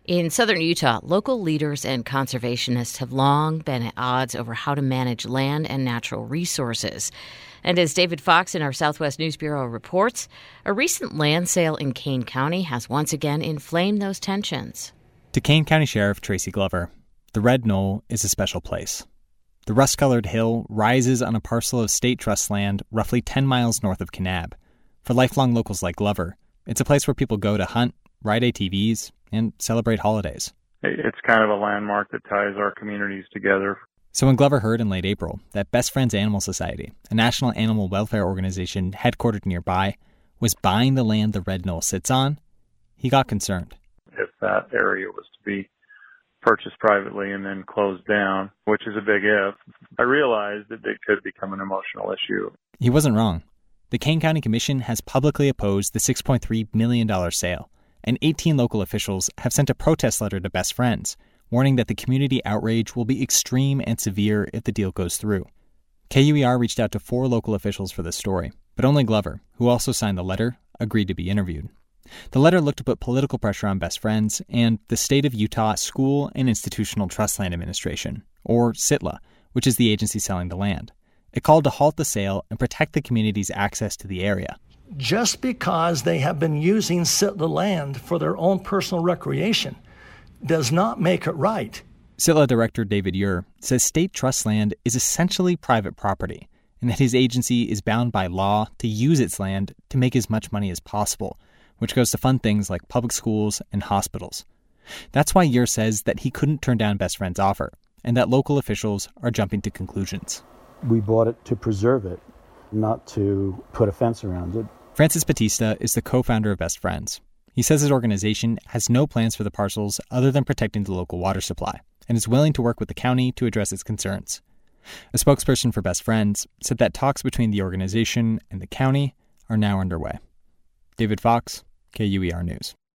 In southern Utah, local leaders and conservationists have long been at odds over how to manage land and natural resources. And as David Fox in our Southwest News Bureau reports, a recent land sale in Kane County has once again inflamed those tensions. To Kane County Sheriff Tracy Glover, the Red Knoll is a special place. The rust-colored hill rises on a parcel of state trust land roughly 10 miles north of Kanab. For lifelong locals like Glover, it's a place where people go to hunt, ride ATVs, and celebrate holidays. It's kind of a landmark that ties our communities together. So when Glover heard in late April that Best Friends Animal Society, a national animal welfare organization headquartered nearby, was buying the land the Red Knoll sits on, he got concerned. If that area was to be purchased privately and then closed down, which is a big if, I realized that it could become an emotional issue. He wasn't wrong. The Kane County Commission has publicly opposed the $6.3 million sale, and 18 local officials have sent a protest letter to Best Friends, warning that the community outrage will be extreme and severe if the deal goes through. KUER reached out to 4 local officials for this story, but only Glover, who also signed the letter, agreed to be interviewed. The letter looked to put political pressure on Best Friends and the State of Utah School and Institutional Trust Land Administration, or SITLA, which is the agency selling the land. It called to halt the sale and protect the community's access to the area. Just because they have been using SITLA land for their own personal recreation does not make it right. SITLA Director David Ure says state trust land is essentially private property and that his agency is bound by law to use its land to make as much money as possible, which goes to fund things like public schools and hospitals. That's why Ure says that he couldn't turn down Best Friends' offer and that local officials are jumping to conclusions. We bought it to preserve it, not to put a fence around it. Francis Batista is the co-founder of Best Friends. He says his organization has no plans for the parcels other than protecting the local water supply and is willing to work with the county to address its concerns. A spokesperson for Best Friends said that talks between the organization and the county are now underway. David Fox, KUER News.